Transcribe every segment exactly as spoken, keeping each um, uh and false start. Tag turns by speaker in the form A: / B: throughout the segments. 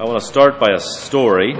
A: I want to start by a story.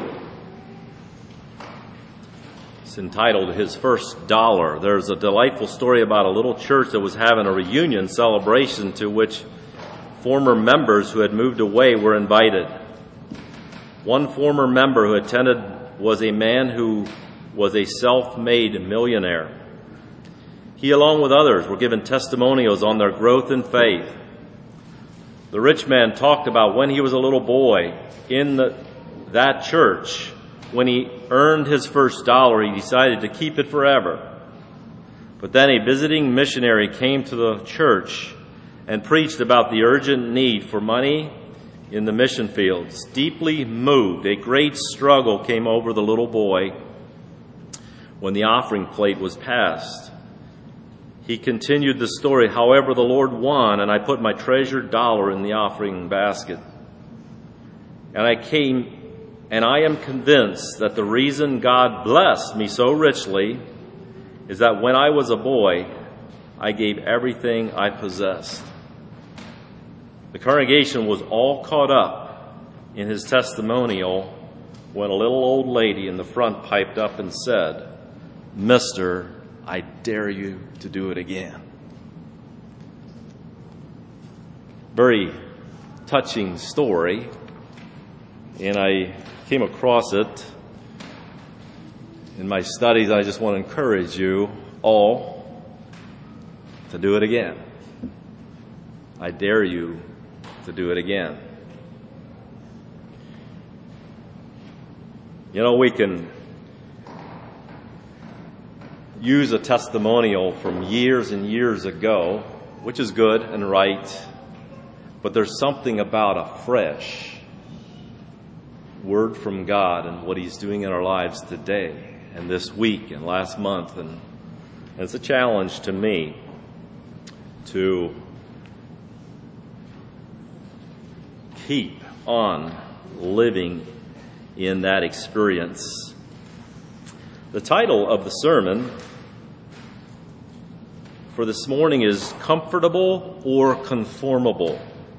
A: It's entitled His First Dollar. There's a delightful story about a little church that was having a reunion celebration to which former members who had moved away were invited. One former member who attended was a man who was a self-made millionaire. He, along with others, were given testimonials on their growth in faith. The rich man talked about when he was a little boy in the, that church. When he earned his first dollar, he decided to keep it forever. But then a visiting missionary came to the church and preached about the urgent need for money in the mission fields. Deeply moved, a great struggle came over the little boy when the offering plate was passed. He continued the story, however, the Lord won, and I put my treasured dollar in the offering basket. And I came, and I am convinced that the reason God blessed me so richly is that when I was a boy, I gave everything I possessed. The congregation was all caught up in his testimonial when a little old lady in the front piped up and said, "Mister, I dare you to do it again." Very touching story, and I came across it in my studies. I just want to encourage you all to do it again. I dare you to do it again. You know, we can use a testimonial from years and years ago, which is good and right, but there's something about a fresh word from God and what He's doing in our lives today and this week and last month. And, and it's a challenge to me to keep on living in that experience. The title of the sermon for this morning is Comfortable or Conformable.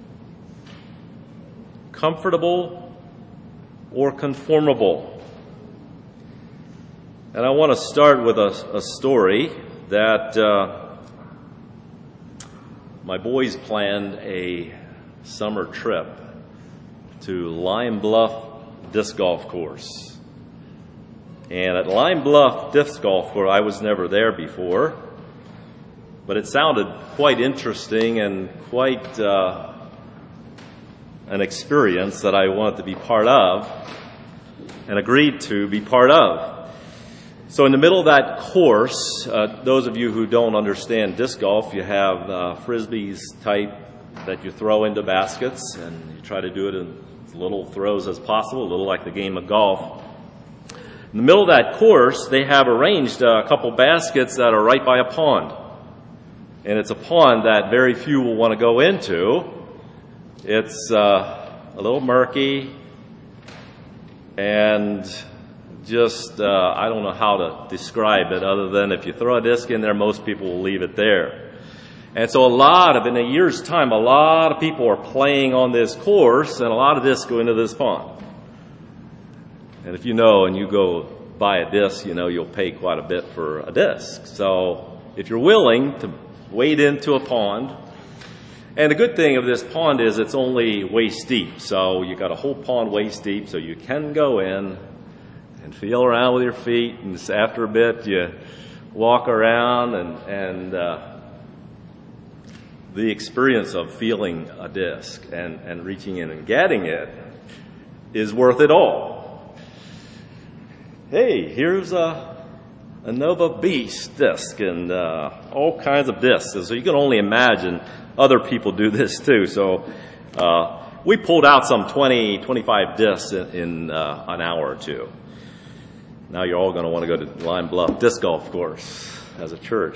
A: Comfortable or conformable. And I want to start with a, a story that uh, my boys planned a summer trip to Lime Bluff Disc Golf Course. And at Lime Bluff Disc Golf Course, I was never there before, but it sounded quite interesting and quite uh, an experience that I wanted to be part of and agreed to be part of. So in the middle of that course, uh, those of you who don't understand disc golf, you have uh, frisbees type that you throw into baskets, and you try to do it in as little throws as possible, a little like the game of golf. In the middle of that course, they have arranged a couple baskets that are right by a pond. And it's a pond that very few will want to go into. It's uh, a little murky and just, uh, I don't know how to describe it other than if you throw a disc in there, most people will leave it there. And so a lot of, in a year's time, a lot of people are playing on this course, and a lot of discs go into this pond. And if you know and you go buy a disc, you know you'll pay quite a bit for a disc. So if you're willing to wade into a pond, and the good thing of this pond is it's only waist deep. So you got a whole pond waist deep, so you can go in and feel around with your feet, and after a bit you walk around, and, and uh, the experience of feeling a disc and, and reaching in and getting it is worth it all. Hey, here's a, a Nova Beast disc and uh, all kinds of discs. So you can only imagine other people do this too. So uh, we pulled out some twenty, twenty-five discs in, in uh, an hour or two. Now you're all going to want to go to Lime Bluff Disc Golf Course as a church.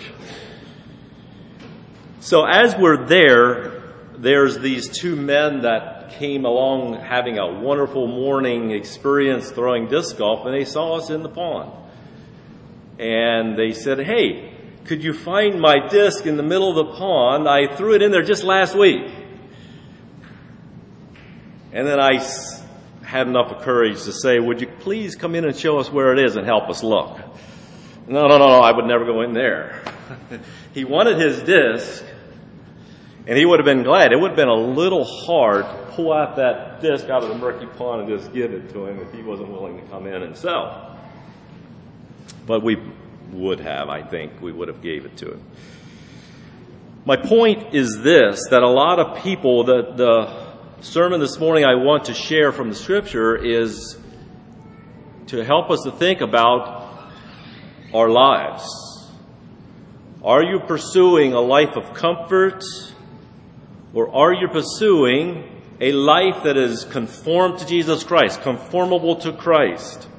A: So as we're there, there's these two men that came along having a wonderful morning experience throwing disc golf, and they saw us in the pond. And they said, "Hey, could you find my disc in the middle of the pond? I threw it in there just last week." And then I had enough of courage to say, would you please come in and show us where it is and help us look? No, no, no, no, I would never go in there. He wanted his disc, and he would have been glad. It would have been a little hard to pull out that disc out of the murky pond and just give it to him if he wasn't willing to come in himself. But we would have, I think, we would have gave it to him. My point is this, that a lot of people, the, the sermon this morning I want to share from the Scripture is to help us to think about our lives. Are you pursuing a life of comfort, or are you pursuing a life that is conformed to Jesus Christ, conformable to Christ?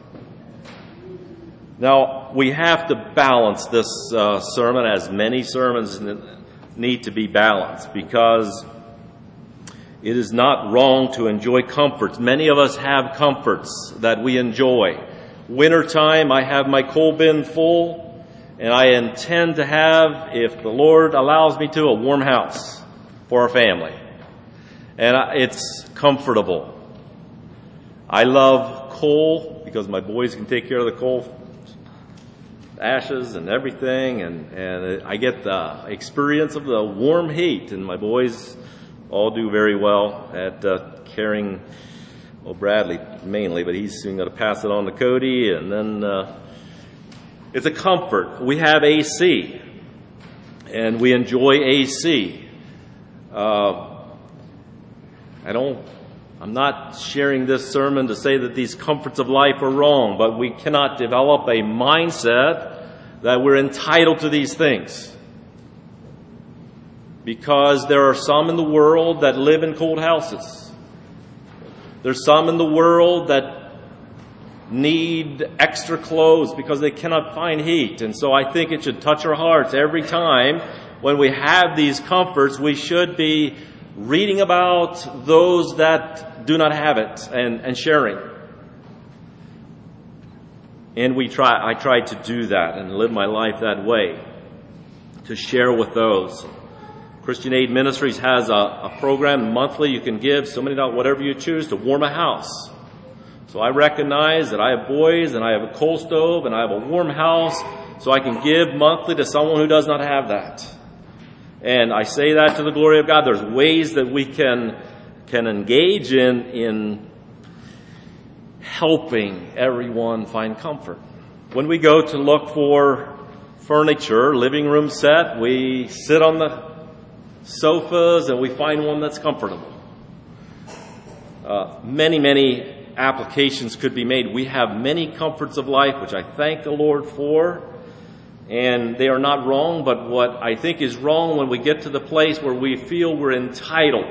A: Now, we have to balance this uh, sermon, as many sermons need to be balanced, because it is not wrong to enjoy comforts. Many of us have comforts that we enjoy. Wintertime, I have my coal bin full, and I intend to have, if the Lord allows me to, a warm house for our family. And it's comfortable. I love coal because my boys can take care of the coal ashes and everything, and, and I get the experience of the warm heat, and my boys all do very well at uh, carrying, well, Bradley mainly, but he's soon going to pass it on to Cody, and then uh, it's a comfort. We have A C, and we enjoy A C. Uh, I don't, I'm not sharing this sermon to say that these comforts of life are wrong, but we cannot develop a mindset that we're entitled to these things. Because there are some in the world that live in cold houses. There's some in the world that need extra clothes because they cannot find heat. And so I think it should touch our hearts every time when we have these comforts. We should be reading about those that do not have it and, and sharing. And we try, I try to do that and live my life that way, to share with those. Christian Aid Ministries has a, a program monthly you can give so many dollars, whatever you choose, to warm a house. So I recognize that I have boys and I have a coal stove and I have a warm house, so I can give monthly to someone who does not have that. And I say that to the glory of God. There's ways that we can can engage in in helping everyone find comfort. When we go to look for furniture, living room set, we sit on the sofas and we find one that's comfortable. Uh, many, many applications could be made. We have many comforts of life, which I thank the Lord for. And they are not wrong, but what I think is wrong when we get to the place where we feel we're entitled.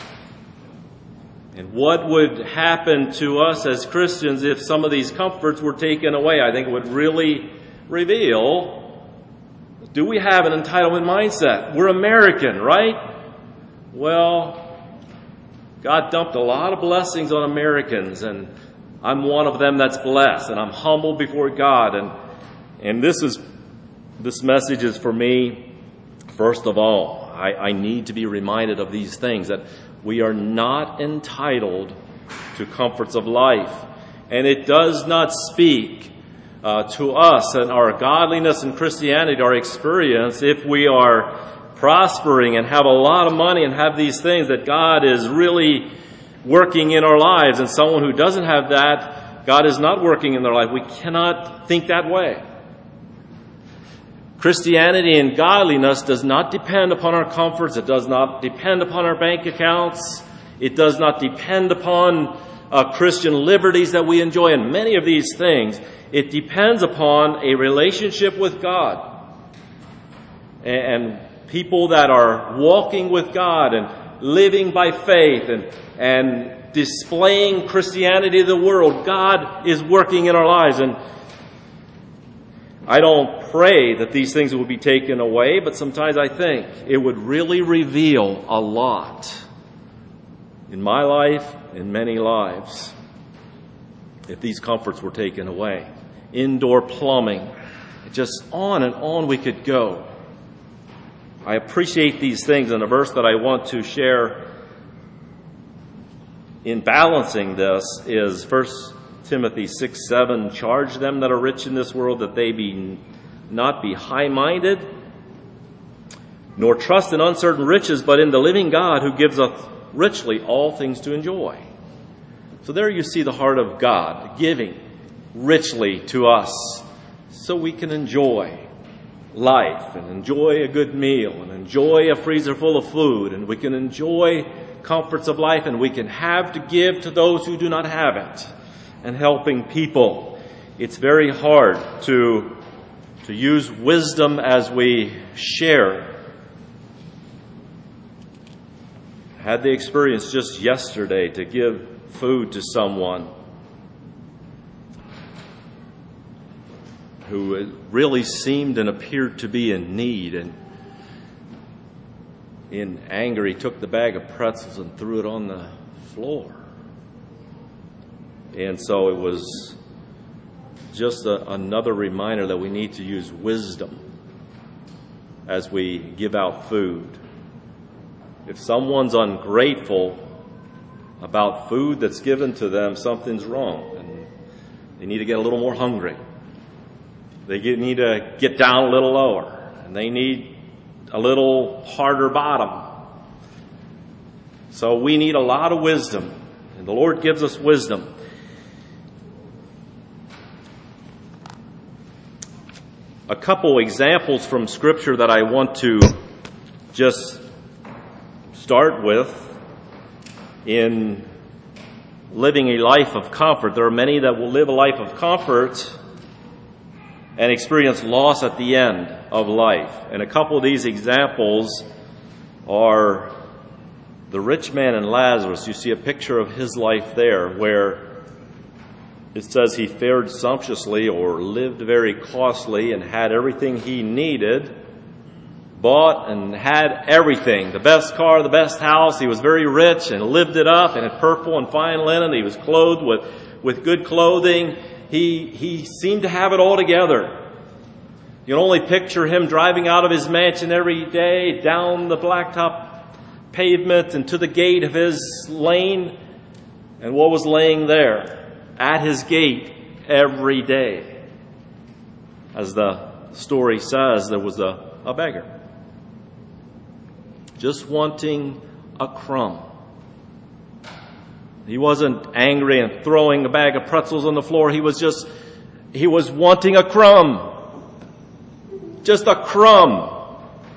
A: And what would happen to us as Christians if some of these comforts were taken away? I think it would really reveal, do we have an entitlement mindset? We're American, right? Well, God dumped a lot of blessings on Americans, and I'm one of them that's blessed, and I'm humble before God. And and this is this message is for me, first of all. I, I need to be reminded of these things, that we are not entitled to comforts of life. And it does not speak uh, to us and our godliness and Christianity, our experience, if we are prospering and have a lot of money and have these things, that God is really working in our lives. And someone who doesn't have that, God is not working in their life. We cannot think that way. Christianity and godliness does not depend upon our comforts. It does not depend upon our bank accounts. It does not depend upon uh, Christian liberties that we enjoy, and many of these things. It depends upon a relationship with God. And people that are walking with God and living by faith and, and displaying Christianity to the world, God is working in our lives. And I don't pray that these things would be taken away, but sometimes I think it would really reveal a lot in my life, in many lives, if these comforts were taken away. Indoor plumbing, just on and on we could go. I appreciate these things, and a verse that I want to share in balancing this is First Timothy six seven, charge them that are rich in this world that they be not be high-minded, nor trust in uncertain riches, but in the living God who gives us richly all things to enjoy. So there you see the heart of God giving richly to us so we can enjoy life and enjoy a good meal and enjoy a freezer full of food, and we can enjoy comforts of life, and we can have to give to those who do not have it, and helping people. It's very hard to, to use wisdom as we share. I had the experience just yesterday to give food to someone who really seemed and appeared to be in need, and in anger he took the bag of pretzels and threw it on the floor. And so it was just a, another reminder that we need to use wisdom as we give out food. If someone's ungrateful about food that's given to them, something's wrong, and they need to get a little more hungry. They get, need to get down a little lower, and they need a little harder bottom. So we need a lot of wisdom, and the Lord gives us wisdom. A couple examples from Scripture that I want to just start with in living a life of comfort. There are many that will live a life of comfort and experience loss at the end of life. And a couple of these examples are the rich man and Lazarus. You see a picture of his life there where it says he fared sumptuously or lived very costly and had everything he needed, bought and had everything, the best car, the best house. He was very rich and lived it up and had purple and fine linen. He was clothed with, with good clothing. He, he seemed to have it all together. You can only picture him driving out of his mansion every day down the blacktop pavement and to the gate of his lane. And what was laying there at his gate every day? As the story says, there was a, a beggar just wanting a crumb. He wasn't angry and throwing a bag of pretzels on the floor. He was just, he was wanting a crumb. Just a crumb.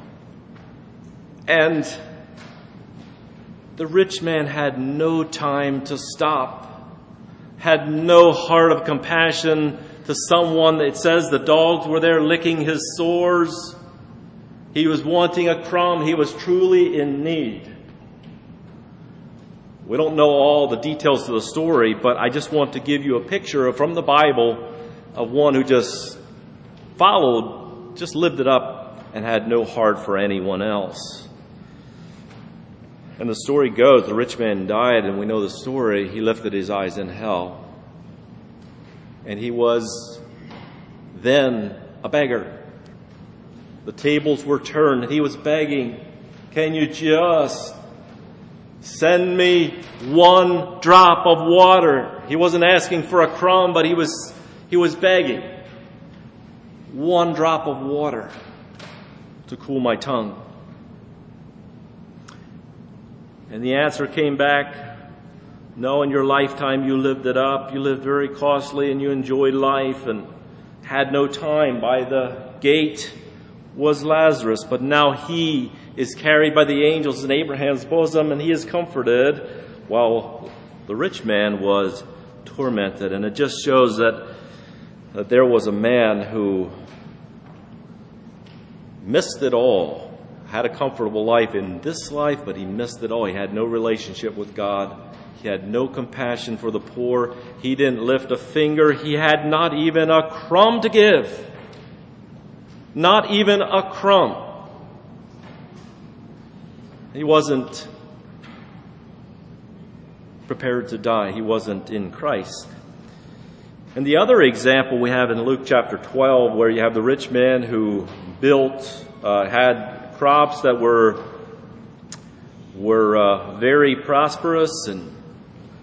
A: And the rich man had no time to stop, had no heart of compassion to someone. It says the dogs were there licking his sores. He was wanting a crumb. He was truly in need. We don't know all the details of the story, but I just want to give you a picture from the Bible of one who just followed, just lived it up, and had no heart for anyone else. And the story goes, the rich man died, and we know the story. He lifted his eyes in hell. And he was then a beggar. The tables were turned, and he was begging, can you just send me one drop of water? He wasn't asking for a crumb, but he was, he was begging. One drop of water to cool my tongue. And the answer came back, no, in your lifetime you lived it up. You lived very costly and you enjoyed life and had no time. By the gate was Lazarus, but now he is carried by the angels in Abraham's bosom, and he is comforted, while the rich man was tormented. And it just shows that, that there was a man who missed it all, had a comfortable life in this life, but he missed it all. He had no relationship with God. He had no compassion for the poor. He didn't lift a finger. He had not even a crumb to give. Not even a crumb. He wasn't prepared to die. He wasn't in Christ. And the other example we have in Luke chapter twelve, where you have the rich man who built, uh, had crops that were were uh, very prosperous, and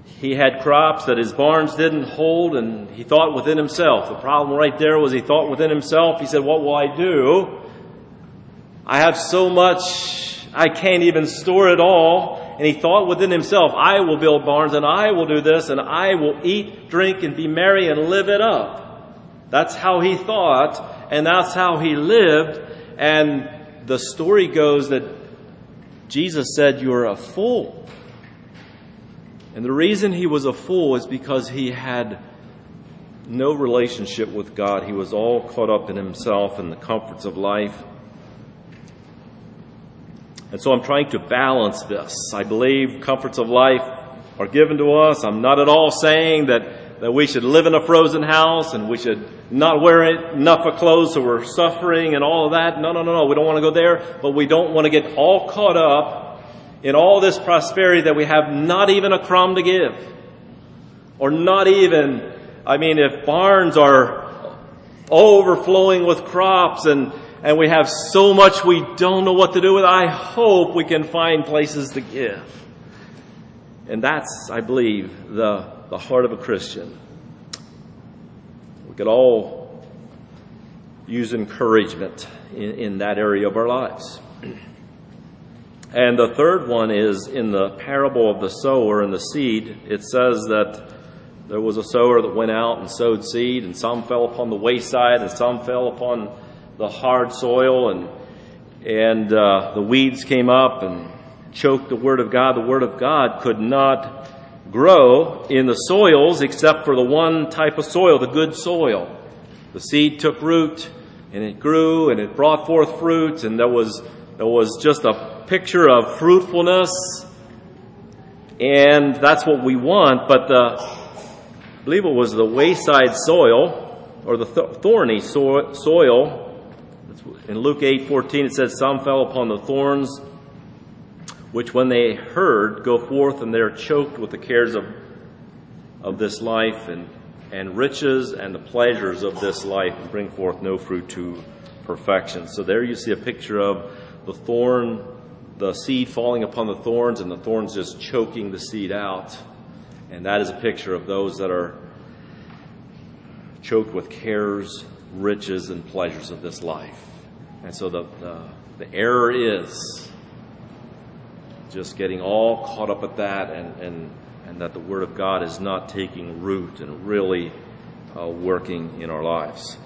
A: he had crops that his barns didn't hold, and he thought within himself. The problem right there was he thought within himself. He said, what will I do? I have so much, I can't even store it all. And he thought within himself, I will build barns, and I will do this, and I will eat, drink, and be merry, and live it up. That's how he thought, and that's how he lived. And the story goes that Jesus said, you're a fool. And the reason he was a fool is because he had no relationship with God. He was all caught up in himself and the comforts of life. And so I'm trying to balance this. I believe comforts of life are given to us. I'm not at all saying that, that we should live in a frozen house and we should not wear enough of clothes so we're suffering and all of that. No, no, no, no. We don't want to go there. But we don't want to get all caught up in all this prosperity that we have not even a crumb to give. Or not even, I mean, if barns are overflowing with crops and, and we have so much we don't know what to do with, I hope we can find places to give. And that's, I believe, the, the heart of a Christian. We could all use encouragement in, in that area of our lives. And the third one is in the parable of the sower and the seed. It says that there was a sower that went out and sowed seed, and some fell upon the wayside, and some fell upon the hard soil, and and uh, the weeds came up and choked the word of God. The word of God could not grow in the soils except for the one type of soil, the good soil. The seed took root, and it grew, and it brought forth fruit, and there was there was just a picture of fruitfulness, and that's what we want. But the, I believe it was the wayside soil, or the th- thorny so- soil. In Luke eight fourteen, it says, some fell upon the thorns, which when they heard, go forth, and they're choked with the cares of of this life, and, and riches and the pleasures of this life, and bring forth no fruit to perfection. So there you see a picture of the thorn, the seed falling upon the thorns, and the thorns just choking the seed out. And that is a picture of those that are choked with cares, riches, and pleasures of this life. And so the, the, the error is just getting all caught up at that, and, and, and that the Word of God is not taking root and really uh, working in our lives.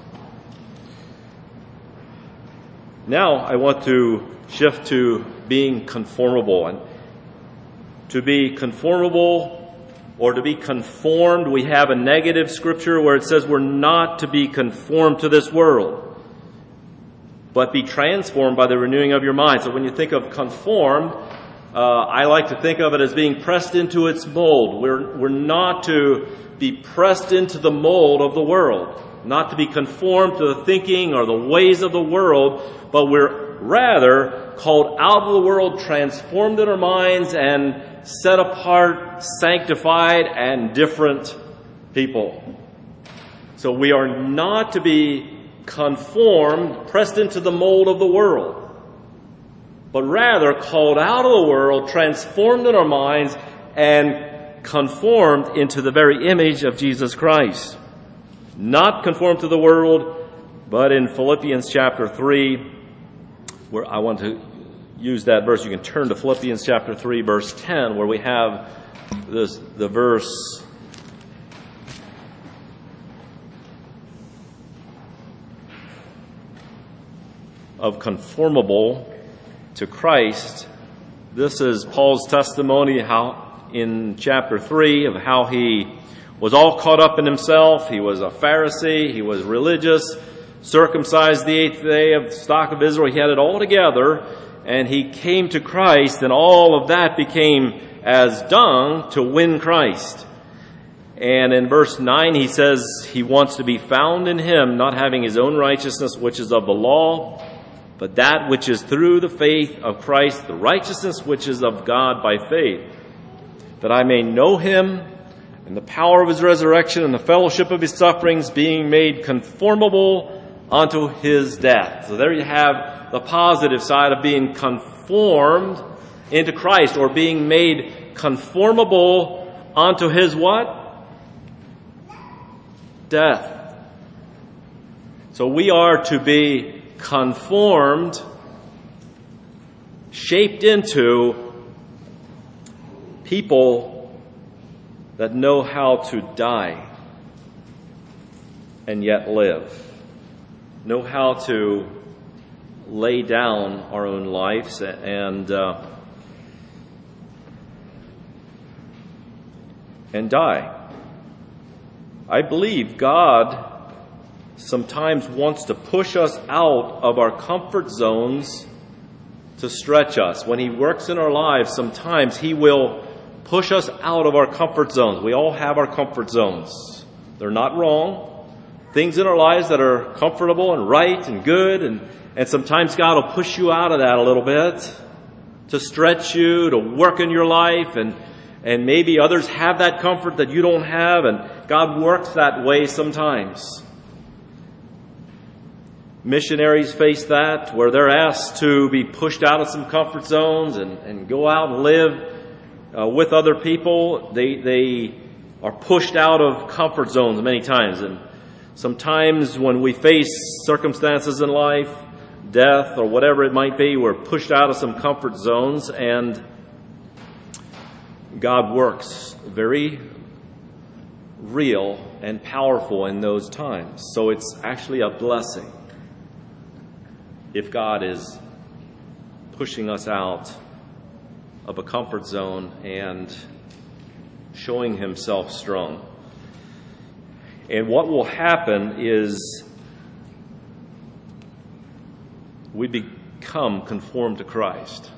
A: Now I want to shift to being conformable. And to be conformable, or to be conformed, we have a negative scripture where it says we're not to be conformed to this world, but be transformed by the renewing of your mind. So when you think of conformed, uh, I like to think of it as being pressed into its mold. We're, we're not to be pressed into the mold of the world, not to be conformed to the thinking or the ways of the world, but we're rather called out of the world, transformed in our minds, and set apart, sanctified, and different people. So we are not to be conformed, pressed into the mold of the world, but rather called out of the world, transformed in our minds, and conformed into the very image of Jesus Christ. Not conformed to the world, but in Philippians chapter three, where I want to use that verse. You can turn to Philippians chapter three, verse ten, where we have this, the verse of conformable to Christ. This is Paul's testimony how in chapter three of how he was all caught up in himself. He was a Pharisee. He was religious, circumcised the eighth day of the stock of Israel. He had it all together, and he came to Christ, and all of that became as dung to win Christ. And in verse nine, he says he wants to be found in him, not having his own righteousness, which is of the law, but that which is through the faith of Christ, the righteousness which is of God by faith, that I may know him and the power of his resurrection and the fellowship of his sufferings, being made conformable unto his death. So there you have the positive side of being conformed into Christ, or being made conformable unto his what? Death. So we are to be conformed, shaped into people that know how to die and yet live. Know how to lay down our own lives and uh, and die. I believe God sometimes wants to push us out of our comfort zones to stretch us. When He works in our lives, sometimes He will push us out of our comfort zones. We all have our comfort zones. They're not wrong. Things in our lives that are comfortable and right and good, and, and sometimes God will push you out of that a little bit to stretch you, to work in your life, and and maybe others have that comfort that you don't have, and God works that way sometimes. Missionaries face that, where they're asked to be pushed out of some comfort zones and, and go out and live uh, with other people. They they are pushed out of comfort zones many times, and sometimes when we face circumstances in life, death or whatever it might be, we're pushed out of some comfort zones, and God works very real and powerful in those times. So it's actually a blessing if God is pushing us out of a comfort zone and showing Himself strong. And what will happen is we become conformed to Christ.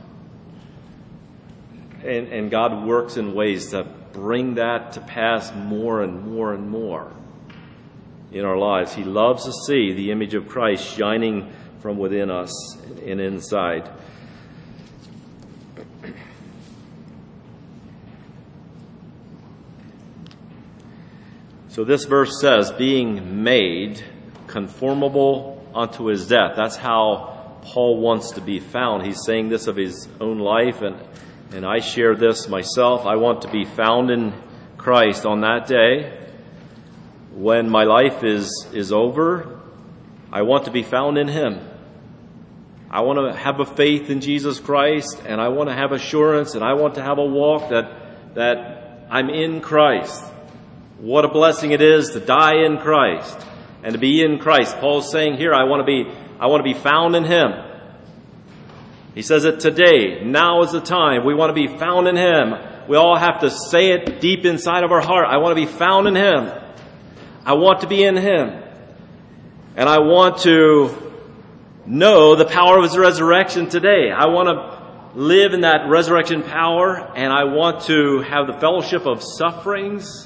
A: And, and God works in ways to bring that to pass more and more and more in our lives. He loves to see the image of Christ shining from within us and inside. So this verse says, being made conformable unto His death. That's how Paul wants to be found. He's saying this of his own life, and, and I share this myself. I want to be found in Christ on that day. When my life is, is over, I want to be found in Him. I want to have a faith in Jesus Christ, and I want to have assurance, and I want to have a walk that, that I'm in Christ. What a blessing it is to die in Christ and to be in Christ. Paul's saying here, I want to be, I want to be found in Him. He says it today. Now is the time. We want to be found in Him. We all have to say it deep inside of our heart. I want to be found in Him. I want to be in Him. And I want to know the power of His resurrection today. I want to live in that resurrection power, and I want to have the fellowship of sufferings,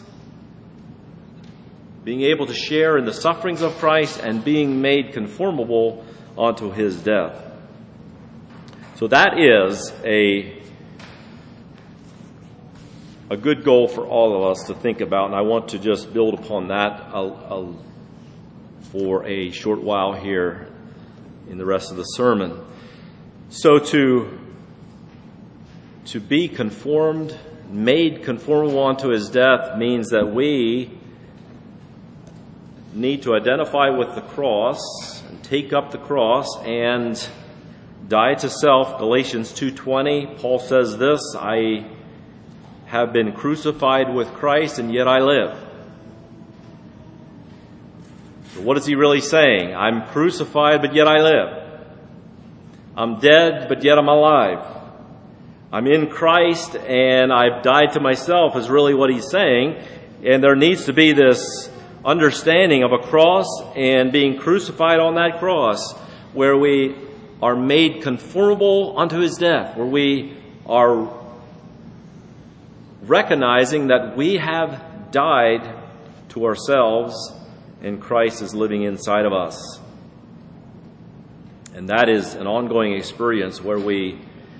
A: being able to share in the sufferings of Christ and being made conformable unto His death. So that is a, a good goal for all of us to think about, and I want to just build upon that a, a, for a short while here in the rest of the sermon. So to, to be conformed, made conformable unto His death, means that we need to identify with the cross and take up the cross and die to self. Galatians two twenty, Paul says this, I have been crucified with Christ, and yet I live. So what is he really saying? I'm crucified, but yet I live. I'm dead, but yet I'm alive. I'm in Christ, and I've died to myself, is really what he's saying. And there needs to be this understanding of a cross and being crucified on that cross, where we are made conformable unto His death, where we are recognizing that we have died to ourselves and Christ is living inside of us. And that is an ongoing experience where we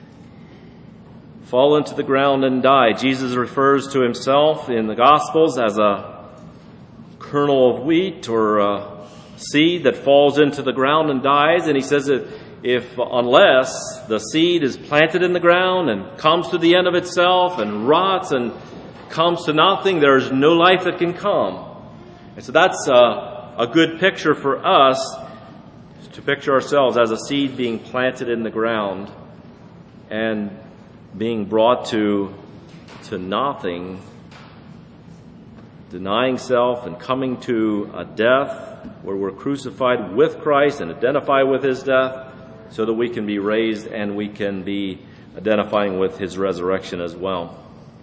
A: fall into the ground and die. Jesus refers to Himself in the Gospels as a kernel of wheat or a seed that falls into the ground and dies. And He says that if, unless the seed is planted in the ground and comes to the end of itself and rots and comes to nothing, there's no life that can come. And so that's a, a good picture for us, to picture ourselves as a seed being planted in the ground and being brought to, to nothing, denying self and coming to a death where we're crucified with Christ and identify with his death so that we can be raised and we can be identifying with his resurrection as well.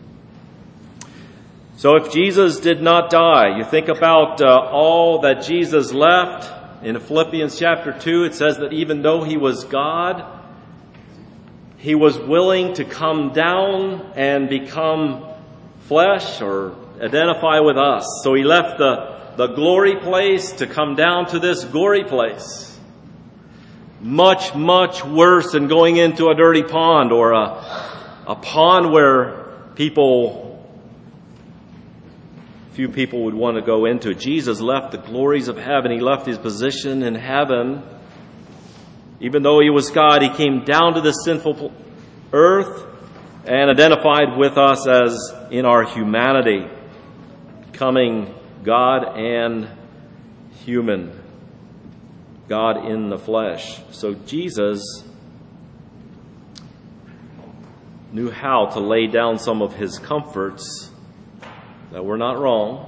A: So if Jesus did not die, you think about uh, all that Jesus left. In Philippians chapter two, it says that even though he was God, he was willing to come down and become flesh or identify with us. So he left the, the glory place to come down to this gory place. Much, much worse than going into a dirty pond or a, a pond where people, few people would want to go into. Jesus left the glories of heaven. He left his position in heaven. Even though he was God, he came down to this sinful earth and identified with us as in our humanity, becoming God and human, God in the flesh. So Jesus knew how to lay down some of his comforts that were not wrong.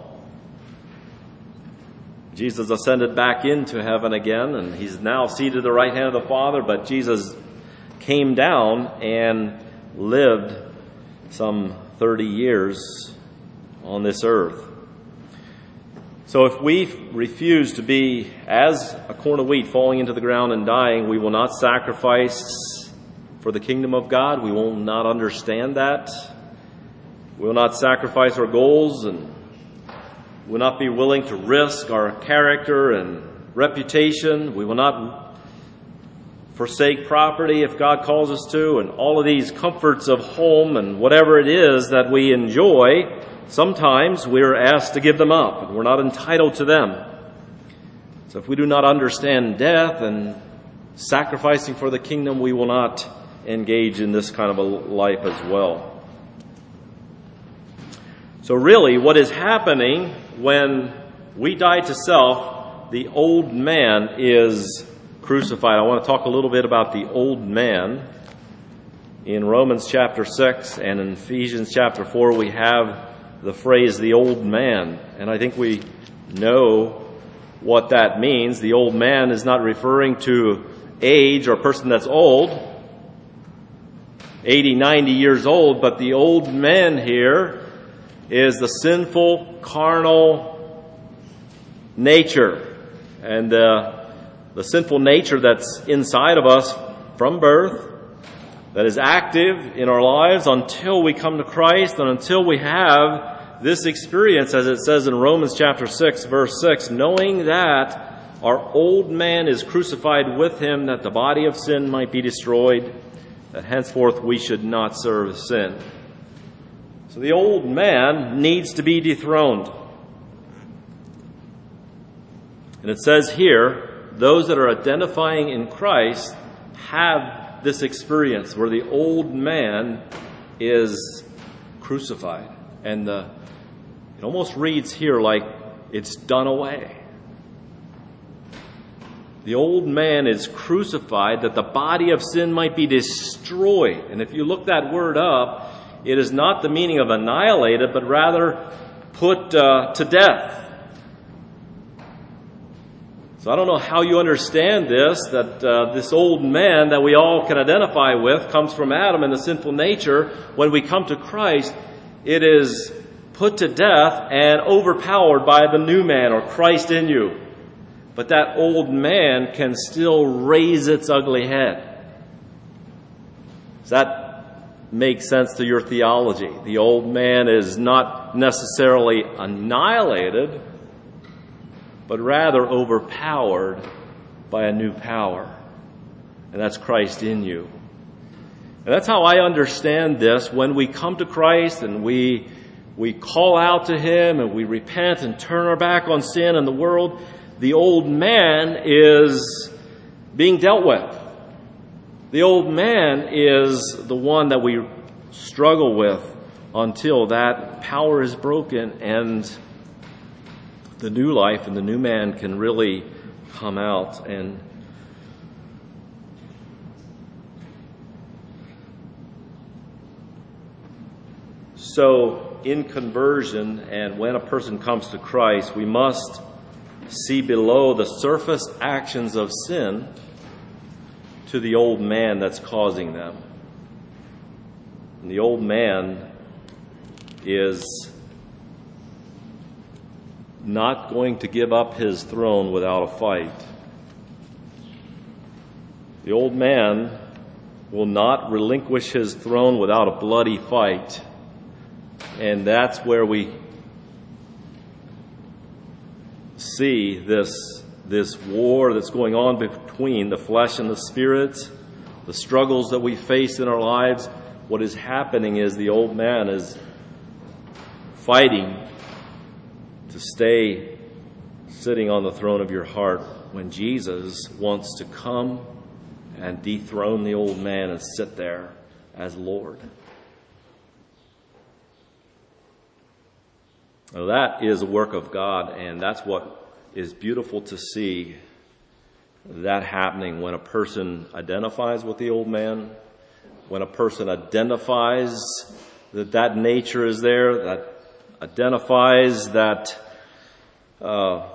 A: Jesus ascended back into heaven again, and he's now seated at the right hand of the Father, but Jesus came down and lived some thirty years on this earth. So if we refuse to be as a corn of wheat falling into the ground and dying, we will not sacrifice for the kingdom of God. We will not understand that. We will not sacrifice our goals, and will not be willing to risk our character and reputation. We will not forsake property if God calls us to, and all of these comforts of home and whatever it is that we enjoy. Sometimes we're asked to give them up, and we're not entitled to them. So if we do not understand death and sacrificing for the kingdom, we will not engage in this kind of a life as well. So really, what is happening when we die to self, the old man is crucified. I want to talk a little bit about the old man. In Romans chapter six and in Ephesians chapter four, we have the phrase, the old man. And I think we know what that means. The old man is not referring to age or a person that's old, eighty, ninety years old, but the old man here is the sinful, carnal nature. And uh, the sinful nature that's inside of us from birth, that is active in our lives until we come to Christ and until we have this experience, as it says in Romans chapter six, verse six, knowing that our old man is crucified with him, that the body of sin might be destroyed, that henceforth we should not serve sin. So the old man needs to be dethroned. And it says here, those that are identifying in Christ have this experience where the old man is crucified. And the, it almost reads here like it's done away. The old man is crucified that the body of sin might be destroyed. And if you look that word up, it is not the meaning of annihilated, but rather put uh, to death. So I don't know how you understand this, that uh, this old man that we all can identify with comes from Adam and the sinful nature. When we come to Christ, it is put to death and overpowered by the new man, or Christ in you. But that old man can still raise its ugly head. Does that make sense to your theology? The old man is not necessarily annihilated, but rather overpowered by a new power. And that's Christ in you. And that's how I understand this. When we come to Christ and we we call out to him and we repent and turn our back on sin and the world, the old man is being dealt with. The old man is the one that we struggle with until that power is broken and the new life and the new man can really come out. And so in conversion, and when a person comes to Christ, we must see below the surface actions of sin to the old man that's causing them. And the old man is not going to give up his throne without a fight. The old man will not relinquish his throne without a bloody fight. And that's where we see this, this war that's going on between the flesh and the spirit, the struggles that we face in our lives. What is happening is the old man is fighting to stay sitting on the throne of your heart when Jesus wants to come and dethrone the old man and sit there as Lord. Now that is a work of God, and that's what is beautiful to see that happening when a person identifies with the old man, when a person identifies that that nature is there, that identifies that uh,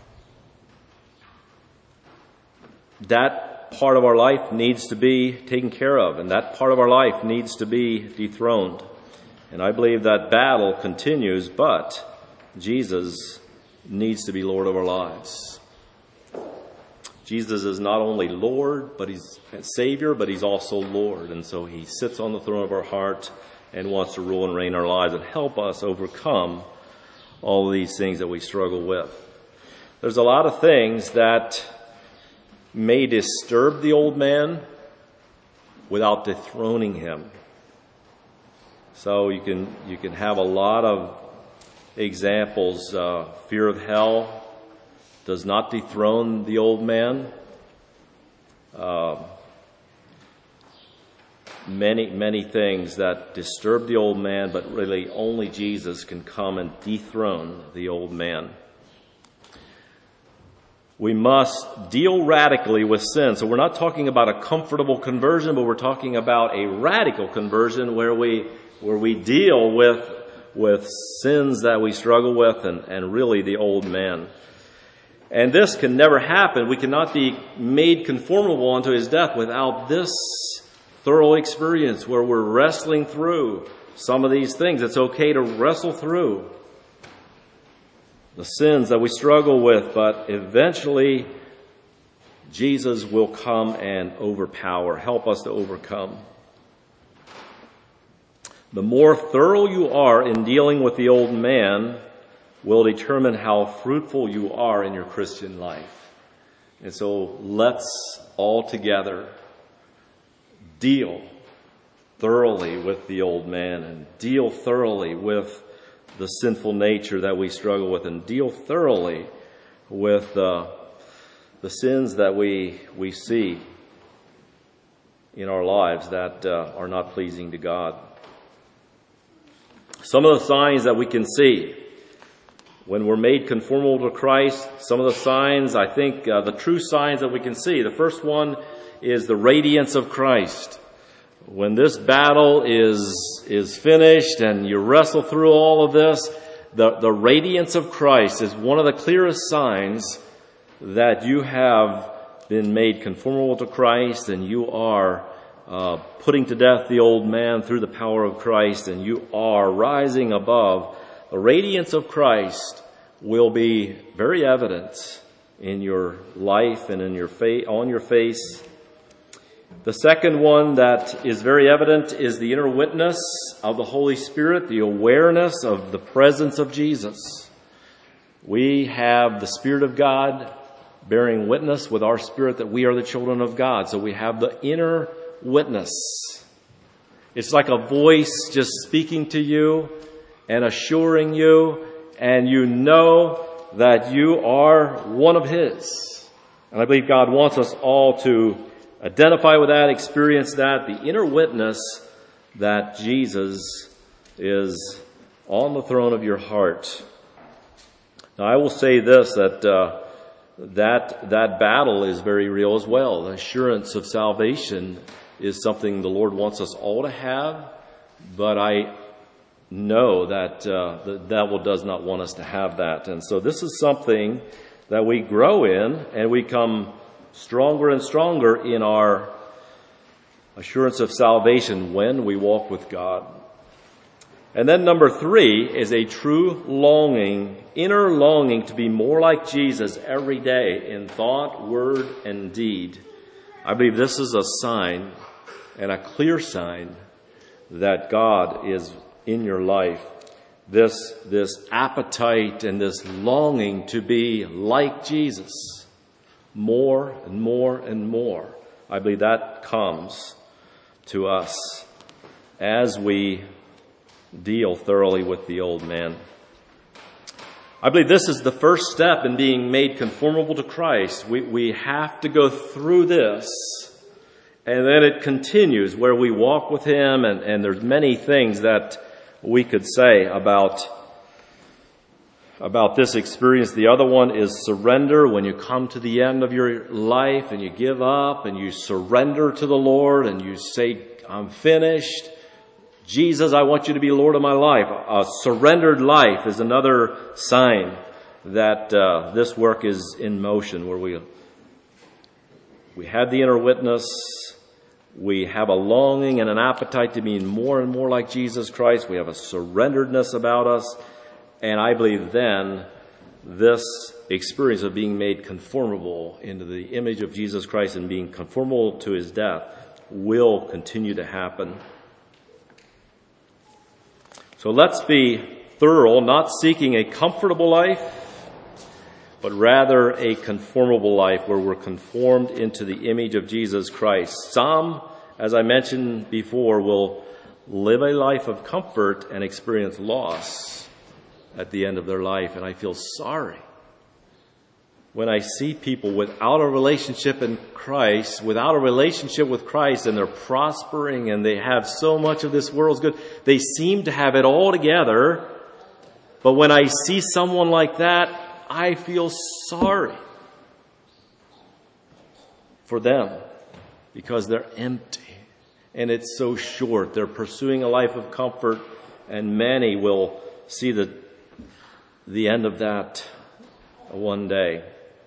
A: that part of our life needs to be taken care of, and that part of our life needs to be dethroned. And I believe that battle continues, but Jesus needs to be Lord of our lives. Jesus is not only Lord, but he's Savior, but he's also Lord. And so he sits on the throne of our heart and wants to rule and reign our lives and help us overcome all of these things that we struggle with. There's a lot of things that may disturb the old man without dethroning him. So you can you can have a lot of examples. Uh, fear of hell does not dethrone the old man. Uh, many, many things that disturb the old man, but really only Jesus can come and dethrone the old man. We must deal radically with sin. So we're not talking about a comfortable conversion, but we're talking about a radical conversion where we where we deal with with sins that we struggle with and, and really the old man. And this can never happen. We cannot be made conformable unto his death without this thorough experience where we're wrestling through some of these things. It's okay to wrestle through the sins that we struggle with, but eventually Jesus will come and overpower, help us to overcome. The more thorough you are in dealing with the old man will determine how fruitful you are in your Christian life. And so let's all together deal thoroughly with the old man and deal thoroughly with the sinful nature that we struggle with and deal thoroughly with uh, the sins that we we see in our lives that uh, are not pleasing to God. Some of the signs that we can see when we're made conformable to Christ, some of the signs, I think, uh, the true signs that we can see. The first one is the radiance of Christ. When this battle is is finished and you wrestle through all of this, the, the radiance of Christ is one of the clearest signs that you have been made conformable to Christ and you are uh, putting to death the old man through the power of Christ and you are rising above. The radiance of Christ will be very evident in your life and in your face, on your face. The second one that is very evident is the inner witness of the Holy Spirit, the awareness of the presence of Jesus. We have the Spirit of God bearing witness with our spirit that we are the children of God. So we have the inner witness. It's like a voice just speaking to you and assuring you, and you know that you are one of His. And I believe God wants us all to identify with that, experience that, the inner witness that Jesus is on the throne of your heart. Now, I will say this, that uh, that that battle is very real as well. The assurance of salvation is something the Lord wants us all to have, but I know that uh, the devil does not want us to have that. And so this is something that we grow in, and we come stronger and stronger in our assurance of salvation when we walk with God. And then number three is a true longing, inner longing to be more like Jesus every day in thought, word, and deed. I believe this is a sign, and a clear sign, that God is in your life. This, this appetite and this longing to be like Jesus more and more and more. I believe that comes to us as we deal thoroughly with the old man. I believe this is the first step in being made conformable to Christ. We, we have to go through this, and then it continues where we walk with Him, and, and there's many things that we could say about, about this experience. The other one is surrender. When you come to the end of your life and you give up and you surrender to the Lord and you say, I'm finished. Jesus, I want you to be Lord of my life. A surrendered life is another sign that uh, this work is in motion, where we we have the inner witness, we have a longing and an appetite to be more and more like Jesus Christ, we have a surrenderedness about us, and I believe then this experience of being made conformable into the image of Jesus Christ and being conformable to His death will continue to happen. So let's be thorough, not seeking a comfortable life, but rather a conformable life where we're conformed into the image of Jesus Christ. Some, as I mentioned before, will live a life of comfort and experience loss at the end of their life, and I feel sorry when I see people without a relationship in Christ, without a relationship with Christ, and they're prospering and they have so much of this world's good. They seem to have it all together. But when I see someone like that, I feel sorry for them because they're empty and it's so short. They're pursuing a life of comfort, and many will see the, the end of that one day.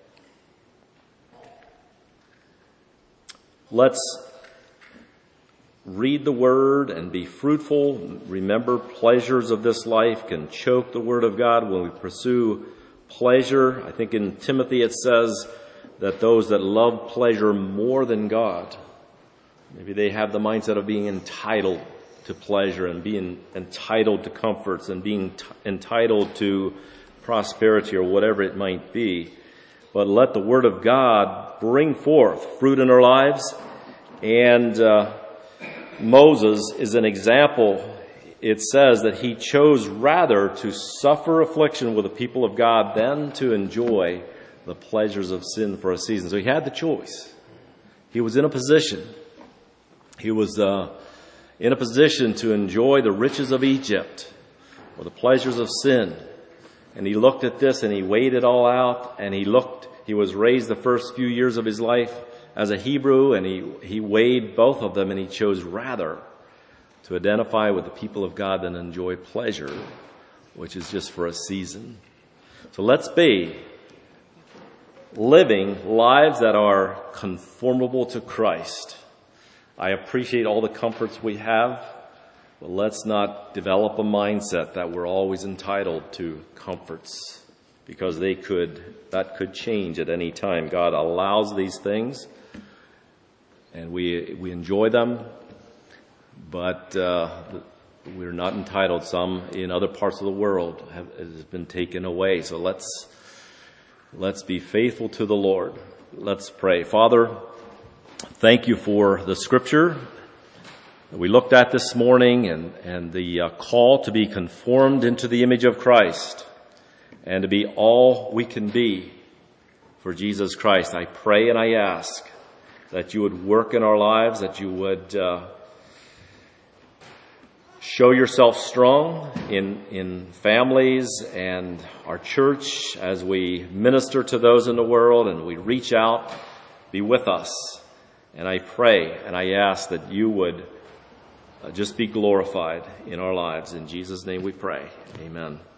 A: Let's read the Word and be fruitful. Remember, pleasures of this life can choke the Word of God when we pursue pleasure. I think in Timothy it says that those that love pleasure more than God, maybe they have the mindset of being entitled to pleasure and being entitled to comforts and being t- entitled to prosperity or whatever it might be. But let the Word of God bring forth fruit in our lives. And uh, Moses is an example. It says that he chose rather to suffer affliction with the people of God than to enjoy the pleasures of sin for a season. So he had the choice. He was in a position. He was uh, in a position to enjoy the riches of Egypt or the pleasures of sin. And he looked at this and he weighed it all out, and he looked, he was raised the first few years of his life as a Hebrew, and he, he weighed both of them, and he chose rather to identify with the people of God than enjoy pleasure, which is just for a season. So let's be living lives that are conformable to Christ. I appreciate all the comforts we have, but let's not develop a mindset that we're always entitled to comforts, because they could, that could change at any time. God allows these things, and we we enjoy them, but uh, we're not entitled. Some in other parts of the world have has been taken away. So let's let's be faithful to the Lord. Let's pray. Father, thank you for the Scripture that we looked at this morning, and and the uh, call to be conformed into the image of Christ, and to be all we can be for Jesus Christ. I pray and I ask that you would work in our lives, that you would uh, show yourself strong in, in families and our church as we minister to those in the world and we reach out. Be with us. And I pray and I ask that you would just be glorified in our lives. In Jesus' name we pray. Amen.